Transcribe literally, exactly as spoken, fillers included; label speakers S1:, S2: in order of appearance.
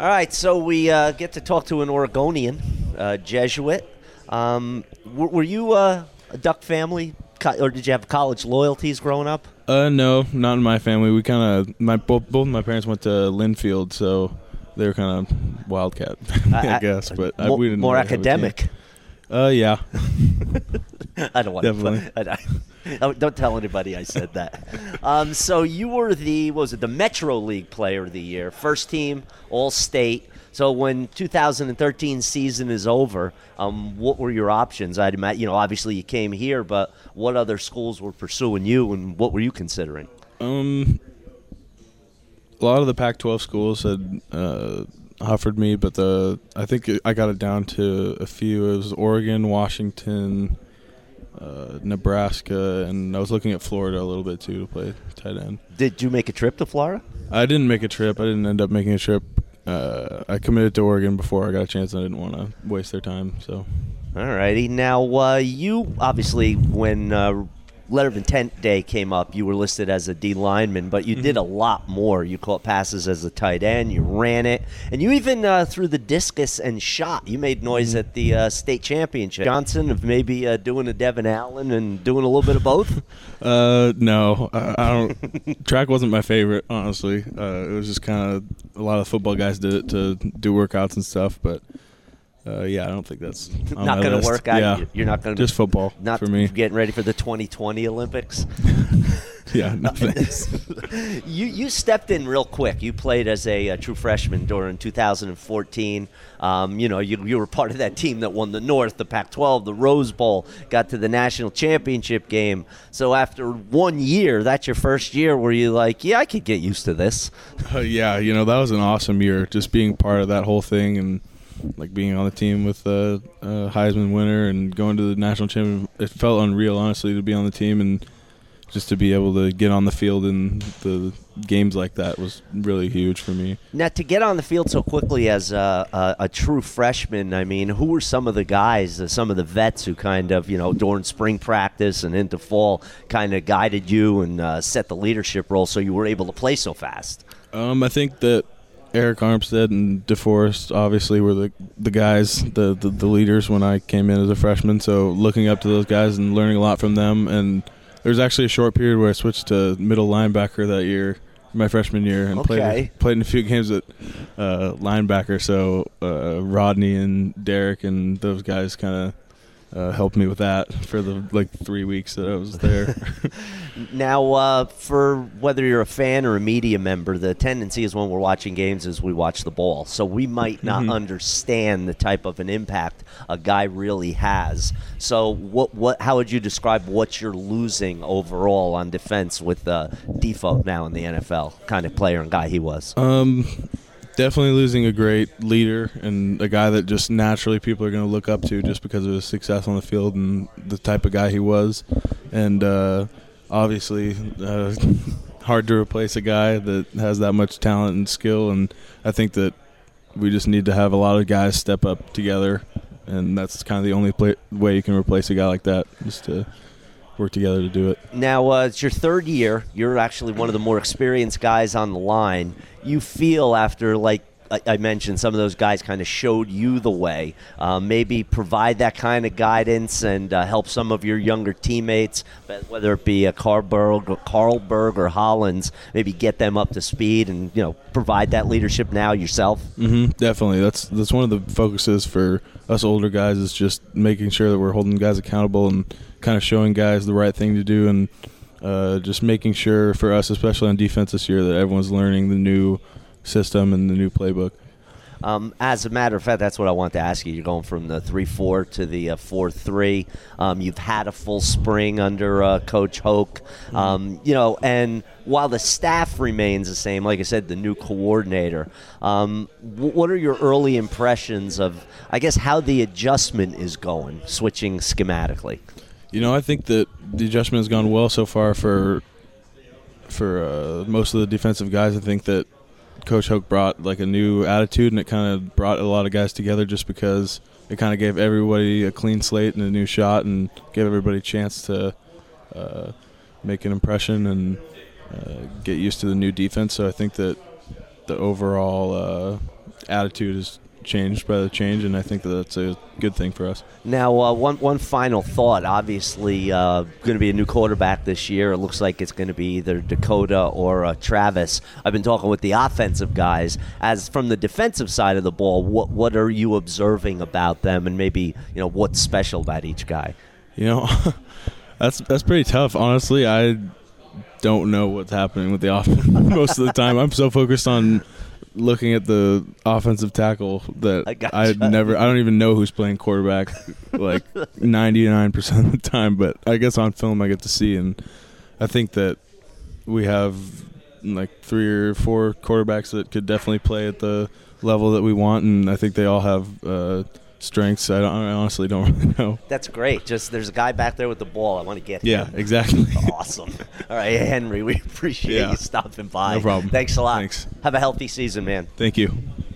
S1: All right, so we uh, get to talk to an Oregonian, uh, Jesuit. Um, were, were you uh, a Duck family, co- or did you have college loyalties growing up?
S2: Uh, no, not in my family. We kind of my both both my parents went to Linfield, so they were kind of Wildcat, I, I guess. But
S1: more,
S2: I, we didn't
S1: more
S2: really
S1: academic.
S2: Uh, yeah.
S1: I don't want
S2: Definitely.
S1: to. I, don't tell anybody I said that. Um, so you were the what was it the Metro League Player of the Year, first team All State. So when two thousand thirteen season is over, um, what were your options? I'd imagine, you know, obviously you came here, but what other schools were pursuing you, and what were you considering?
S2: Um, a lot of the Pac twelve schools had uh, offered me, but the I think I got it down to a few. It was Oregon, Washington, uh, Nebraska, and I was looking at Florida a little bit too to play tight end.
S1: Did you make a trip to Florida?
S2: I didn't make a trip. I didn't end up making a trip. Uh, I committed to Oregon before I got a chance, and I didn't want to waste their time. So,
S1: all righty. Now, uh, you obviously, when uh, letter of intent day came up, you were listed as a D lineman, but you mm-hmm. did a lot more. You caught passes as a tight end, you ran it, and you even uh, threw the discus and shot. You made noise mm-hmm. at the uh, state championship. Johnson of maybe uh, doing a Devin Allen and doing a little bit of both?
S2: Uh, no, I, I don't. Track wasn't my favorite, honestly. Uh, it was just kind of a lot of football guys did it to do workouts and stuff, but. Uh, yeah, I don't think that's on
S1: not going to work out.
S2: Yeah.
S1: You're not going to
S2: just football.
S1: Not
S2: for me.
S1: Getting ready for the twenty twenty Olympics.
S2: Yeah, no thanks.
S1: you you stepped in real quick. You played as a, a true freshman during two thousand fourteen. Um, you know, you you were part of that team that won the North, the Pac twelve, the Rose Bowl, got to the national championship game. So after one year, that's your first year where you like, yeah, I could get used to this.
S2: Uh, yeah, you know, that was an awesome year, just being part of that whole thing and. Like being on the team with a uh, uh, Heisman winner and going to the national championship, it felt unreal, honestly, to be on the team and just to be able to get on the field in the games like that was really huge for me.
S1: Now, to get on the field so quickly as a, a, a true freshman, I mean, who were some of the guys, uh, some of the vets who kind of, you know, during spring practice and into fall kind of guided you and uh, set the leadership role so you were able to play so fast?
S2: Um, I think that Eric Armstead and DeForest obviously were the the guys, the, the the leaders when I came in as a freshman. So looking up to those guys and learning a lot from them. And there was actually a short period where I switched to middle linebacker that year, my freshman year, and
S1: okay.
S2: played played in a few games at uh, linebacker. So uh, Rodney and Derek and those guys kind of uh, helped me with that for the like three weeks that I was there.
S1: Now, uh, for whether you're a fan or a media member, the tendency is when we're watching games is we watch the ball. So we might not mm-hmm. understand the type of an impact a guy really has. So what, what, how would you describe what you're losing overall on defense with uh, Defoe now in the N F L, kind of player and guy he was?
S2: Um, definitely losing a great leader and a guy that just naturally people are going to look up to just because of his success on the field and the type of guy he was. And, uh, Obviously, uh, hard to replace a guy that has that much talent and skill, and I think that we just need to have a lot of guys step up together, and that's kind of the only play- way you can replace a guy like that, just to work together to do it.
S1: Now, uh, it's your third year. You're actually one of the more experienced guys on the line. You feel after, like, I mentioned some of those guys kind of showed you the way. Uh, maybe provide that kind of guidance and uh, help some of your younger teammates, whether it be a Carlberg or Carlberg or Hollins, maybe get them up to speed and, you know, provide that leadership now yourself.
S2: Mm-hmm, definitely. That's that's one of the focuses for us older guys is just making sure that we're holding guys accountable and kind of showing guys the right thing to do and uh, just making sure for us, especially on defense this year, that everyone's learning the new system and the new playbook.
S1: Um, as a matter of fact, that's what I want to ask you. You're going from the three four to the uh, four three. Um, you've had a full spring under uh, Coach Hoke. Um, you know, and while the staff remains the same, like I said, the new coordinator, um, w- what are your early impressions of, I guess, how the adjustment is going, switching schematically?
S2: You know, I think that the adjustment has gone well so far for for uh, most of the defensive guys. I think that Coach Hoke brought like a new attitude, and it kind of brought a lot of guys together just because it kind of gave everybody a clean slate and a new shot and gave everybody a chance to uh, make an impression and uh, get used to the new defense. So I think that the overall uh, attitude has changed by the change, and I think that that's a good thing for us.
S1: Now, uh, one one final thought. Obviously, uh, going to be a new quarterback this year. It looks like it's going to be either Dakota or uh, Travis. I've been talking with the offensive guys. As from the defensive side of the ball, what what are you observing about them, and maybe you know what's special about each guy?
S2: You know, that's that's pretty tough. Honestly, I don't know what's happening with the offense most of the time. I'm so focused on looking at the offensive tackle that I, gotcha. I never I don't even know who's playing quarterback like ninety-nine percent of the time, but I guess on film I get to see, and I think that we have like three or four quarterbacks that could definitely play at the level that we want, and I think they all have uh, strengths. I, don't, I honestly don't really know.
S1: That's great. Just there's a guy back there with the ball. I want to get
S2: Yeah,
S1: him.
S2: Exactly.
S1: Awesome. All right, Henry, we appreciate
S2: yeah.
S1: you stopping by.
S2: No problem.
S1: Thanks a lot.
S2: Thanks.
S1: Have a healthy season, man.
S2: Thank you.